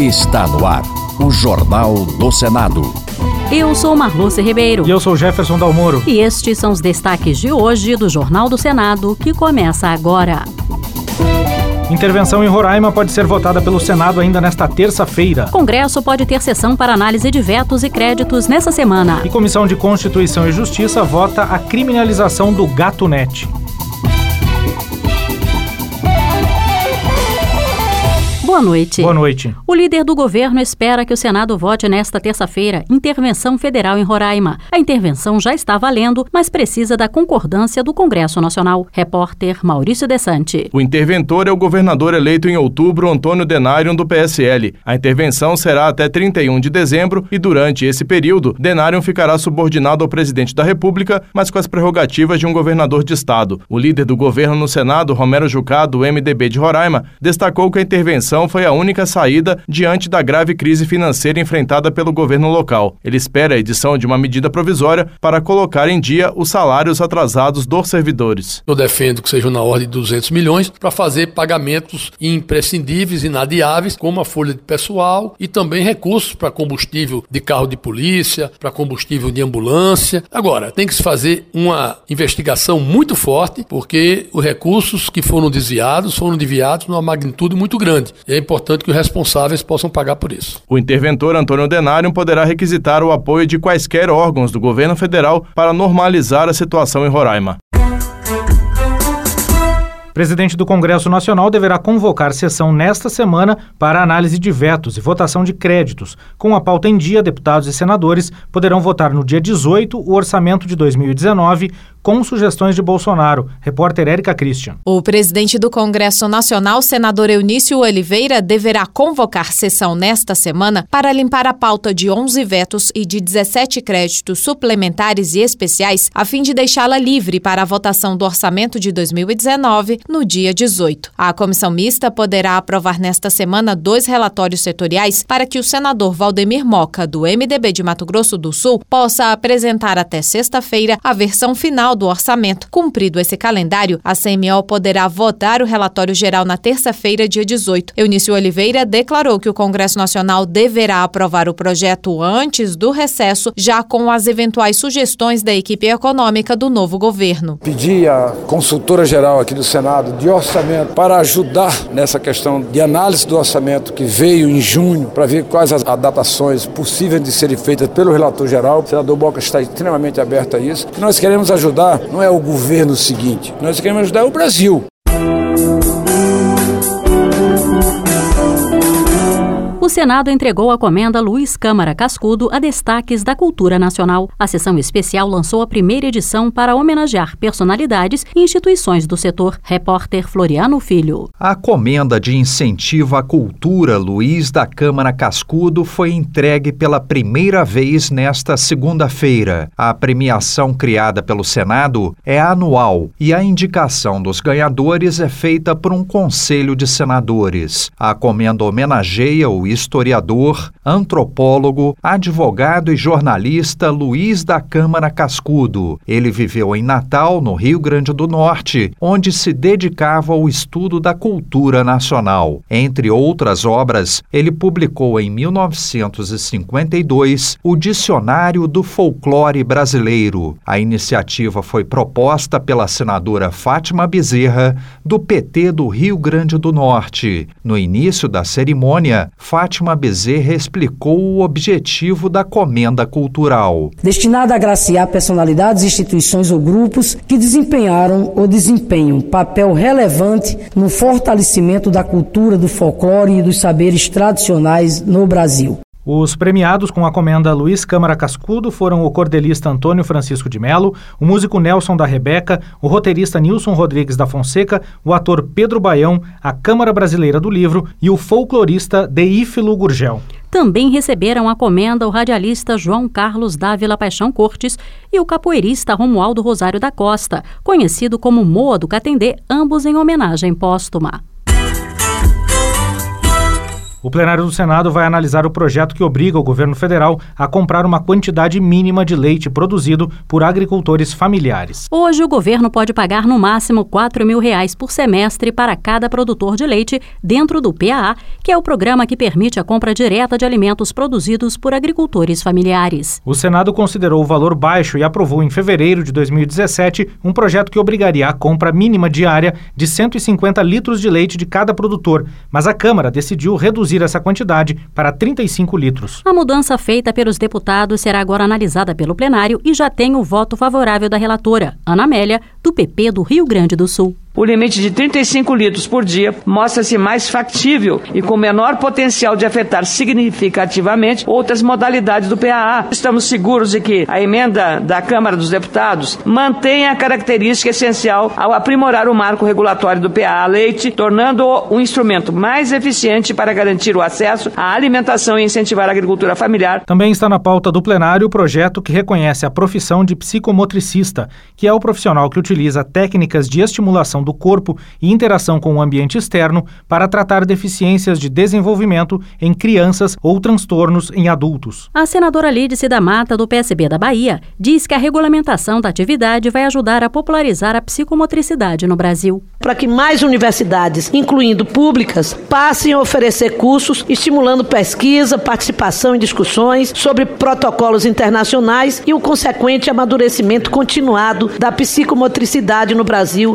Está no ar, o Jornal do Senado. Eu sou Marluce Ribeiro. E eu sou Jefferson Dalmoro. E estes são os destaques de hoje do Jornal do Senado, que começa agora. Intervenção em Roraima pode ser votada pelo Senado ainda nesta terça-feira. Congresso pode ter sessão para análise de vetos e créditos nessa semana. E Comissão de Constituição e Justiça vota a criminalização do gatunete. Boa noite. Boa noite. O líder do governo espera que o Senado vote nesta terça-feira intervenção federal em Roraima. A intervenção já está valendo, mas precisa da concordância do Congresso Nacional. Repórter Maurício Desante. O interventor é o governador eleito em outubro, Antônio Denário, do PSL. A intervenção será até 31 de dezembro e, durante esse período, Denário ficará subordinado ao presidente da República, mas com as prerrogativas de um governador de estado. O líder do governo no Senado, Romero Jucá, do MDB de Roraima, destacou que a intervenção foi a única saída diante da grave crise financeira enfrentada pelo governo local. Ele espera a edição de uma medida provisória para colocar em dia os salários atrasados dos servidores. Eu defendo que sejam na ordem de 200 milhões para fazer pagamentos imprescindíveis, inadiáveis, como a folha de pessoal e também recursos para combustível de carro de polícia, para combustível de ambulância. Agora, tem que se fazer uma investigação muito forte, porque os recursos que foram desviados numa magnitude muito grande. É importante que os responsáveis possam pagar por isso. O interventor Antônio Denário poderá requisitar o apoio de quaisquer órgãos do governo federal para normalizar a situação em Roraima. O presidente do Congresso Nacional deverá convocar sessão nesta semana para análise de vetos e votação de créditos. Com a pauta em dia, deputados e senadores poderão votar no dia 18 o orçamento de 2019 com sugestões de Bolsonaro. Repórter Érica Christian. O presidente do Congresso Nacional, senador Eunício Oliveira, deverá convocar sessão nesta semana para limpar a pauta de 11 vetos e de 17 créditos suplementares e especiais, a fim de deixá-la livre para a votação do orçamento de 2019 no dia 18. A comissão mista poderá aprovar nesta semana 2 relatórios setoriais para que o senador Valdemir Moca, do MDB de Mato Grosso do Sul, possa apresentar até sexta-feira a versão final do orçamento. Cumprido esse calendário, a CMO poderá votar o relatório geral na terça-feira, dia 18. Eunício Oliveira declarou que o Congresso Nacional deverá aprovar o projeto antes do recesso, já com as eventuais sugestões da equipe econômica do novo governo. Pedi à consultora geral aqui do Senado de orçamento para ajudar nessa questão de análise do orçamento que veio em junho, para ver quais as adaptações possíveis de serem feitas pelo relator geral. O senador Moca está extremamente aberto a isso. Nós queremos ajudar. Não é o governo seguinte, nós queremos ajudar o Brasil. O Senado entregou a comenda Luiz Câmara Cascudo a destaques da cultura nacional. A sessão especial lançou a primeira edição para homenagear personalidades e instituições do setor. Repórter Floriano Filho. A comenda de incentivo à cultura Luiz da Câmara Cascudo foi entregue pela primeira vez nesta segunda-feira. A premiação criada pelo Senado é anual e a indicação dos ganhadores é feita por um conselho de senadores. A comenda homenageia o historiador, antropólogo, advogado e jornalista Luiz da Câmara Cascudo. Ele viveu em Natal, no Rio Grande do Norte, onde se dedicava ao estudo da cultura nacional. Entre outras obras, ele publicou em 1952 o Dicionário do Folclore Brasileiro. A iniciativa foi proposta pela senadora Fátima Bezerra, do PT do Rio Grande do Norte. No início da cerimônia, Fátima Bezerra explicou o objetivo da comenda cultural. Destinada a agraciar personalidades, instituições ou grupos que desempenharam ou desempenham papel relevante no fortalecimento da cultura, do folclore e dos saberes tradicionais no Brasil. Os premiados com a comenda Luiz Câmara Cascudo foram o cordelista Antônio Francisco de Melo, o músico Nelson da Rebeca, o roteirista Nilson Rodrigues da Fonseca, o ator Pedro Baião, a Câmara Brasileira do Livro e o folclorista Deífilo Gurgel. Também receberam a comenda o radialista João Carlos Dávila Paixão Cortes e o capoeirista Romualdo Rosário da Costa, conhecido como Moa do Catendê, ambos em homenagem póstuma. O plenário do Senado vai analisar o projeto que obriga o governo federal a comprar uma quantidade mínima de leite produzido por agricultores familiares. Hoje, o governo pode pagar no máximo R$ 4.000 por semestre para cada produtor de leite dentro do PAA, que é o programa que permite a compra direta de alimentos produzidos por agricultores familiares. O Senado considerou o valor baixo e aprovou em fevereiro de 2017 um projeto que obrigaria a compra mínima diária de 150 litros de leite de cada produtor, mas a Câmara decidiu reduzir essa quantidade para 35 litros. A mudança feita pelos deputados será agora analisada pelo plenário e já tem o voto favorável da relatora, Ana Amélia, do PP do Rio Grande do Sul. O limite de 35 litros por dia mostra-se mais factível e com menor potencial de afetar significativamente outras modalidades do PAA. Estamos seguros de que a emenda da Câmara dos Deputados mantém a característica essencial ao aprimorar o marco regulatório do PAA leite, tornando-o um instrumento mais eficiente para garantir o acesso à alimentação e incentivar a agricultura familiar. Também está na pauta do plenário o projeto que reconhece a profissão de psicomotricista, que é o profissional que utiliza técnicas de estimulação do corpo e interação com o ambiente externo para tratar deficiências de desenvolvimento em crianças ou transtornos em adultos. A senadora Lídice da Mata, do PSB da Bahia, diz que a regulamentação da atividade vai ajudar a popularizar a psicomotricidade no Brasil. Para que mais universidades, incluindo públicas, passem a oferecer cursos estimulando pesquisa, participação em discussões sobre protocolos internacionais e o consequente amadurecimento continuado da psicomotricidade no Brasil.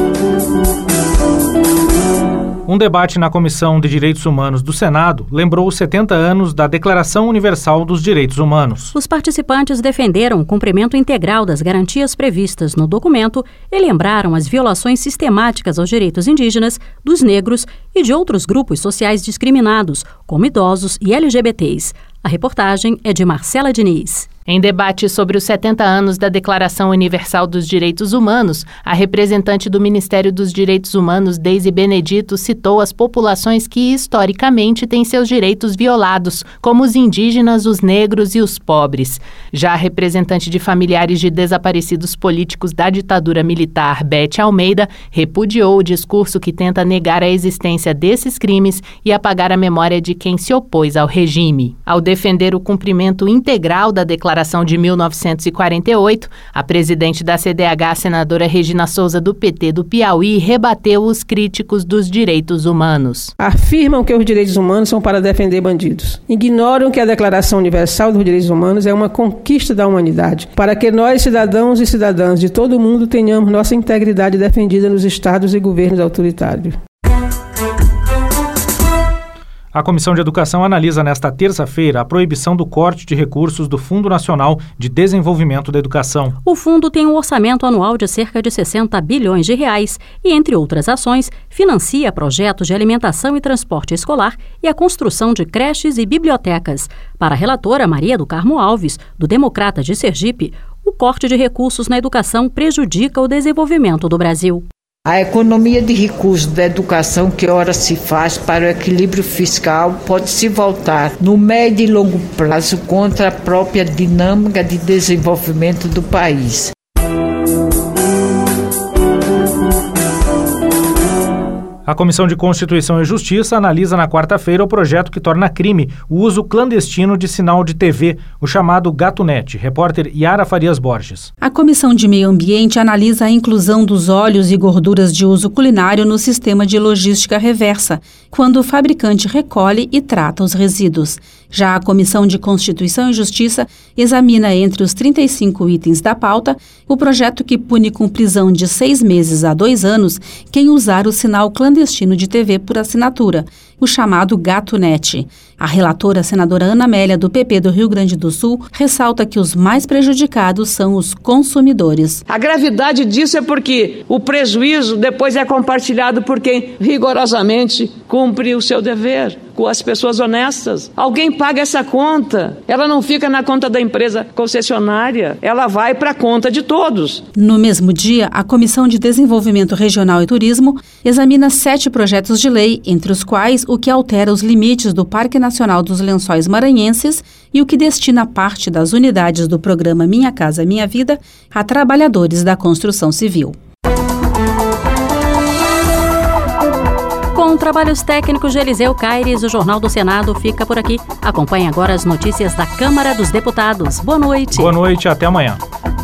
Um debate na Comissão de Direitos Humanos do Senado lembrou os 70 anos da Declaração Universal dos Direitos Humanos. Os participantes defenderam o cumprimento integral das garantias previstas no documento e lembraram as violações sistemáticas aos direitos indígenas, dos negros e de outros grupos sociais discriminados, como idosos e LGBTs. A reportagem é de Marcela Diniz. Em debate sobre os 70 anos da Declaração Universal dos Direitos Humanos, a representante do Ministério dos Direitos Humanos, Deise Benedito, citou as populações que, historicamente, têm seus direitos violados, como os indígenas, os negros e os pobres. Já a representante de familiares de desaparecidos políticos da ditadura militar, Bete Almeida, repudiou o discurso que tenta negar a existência desses crimes e apagar a memória de quem se opôs ao regime. Ao defender o cumprimento integral da Declaração de 1948, a presidente da CDH, senadora Regina Souza, do PT do Piauí, rebateu os críticos dos direitos humanos. Afirmam que os direitos humanos são para defender bandidos. Ignoram que a Declaração Universal dos Direitos Humanos é uma conquista da humanidade, para que nós, cidadãos e cidadãs de todo o mundo, tenhamos nossa integridade defendida nos estados e governos autoritários. A Comissão de Educação analisa nesta terça-feira a proibição do corte de recursos do Fundo Nacional de Desenvolvimento da Educação. O fundo tem um orçamento anual de cerca de 60 bilhões de reais e, entre outras ações, financia projetos de alimentação e transporte escolar e a construção de creches e bibliotecas. Para a relatora Maria do Carmo Alves, do Democrata de Sergipe, o corte de recursos na educação prejudica o desenvolvimento do Brasil. A economia de recursos da educação que ora se faz para o equilíbrio fiscal pode se voltar no médio e longo prazo contra a própria dinâmica de desenvolvimento do país. A Comissão de Constituição e Justiça analisa na quarta-feira o projeto que torna crime o uso clandestino de sinal de TV, o chamado GatoNet. Repórter Yara Farias Borges. A Comissão de Meio Ambiente analisa a inclusão dos óleos e gorduras de uso culinário no sistema de logística reversa, quando o fabricante recolhe e trata os resíduos. Já a Comissão de Constituição e Justiça examina entre os 35 itens da pauta o projeto que pune com prisão de 6 meses a 2 anos quem usar o sinal clandestino de TV por assinatura, o chamado GatoNet. A relatora, senadora Ana Amélia, do PP do Rio Grande do Sul, ressalta que os mais prejudicados são os consumidores. A gravidade disso é porque o prejuízo depois é compartilhado por quem rigorosamente cumpre o seu dever, com as pessoas honestas. Alguém paga essa conta. Ela não fica na conta da empresa concessionária, ela vai para a conta de todos. No mesmo dia, a Comissão de Desenvolvimento Regional e Turismo examina 7 projetos de lei, entre os quais o que altera os limites do Parque Nacional dos Lençóis Maranhenses e o que destina parte das unidades do programa Minha Casa Minha Vida a trabalhadores da construção civil. Com trabalhos técnicos de Eliseu Caires, o Jornal do Senado fica por aqui. Acompanhe agora as notícias da Câmara dos Deputados. Boa noite. Boa noite, até amanhã.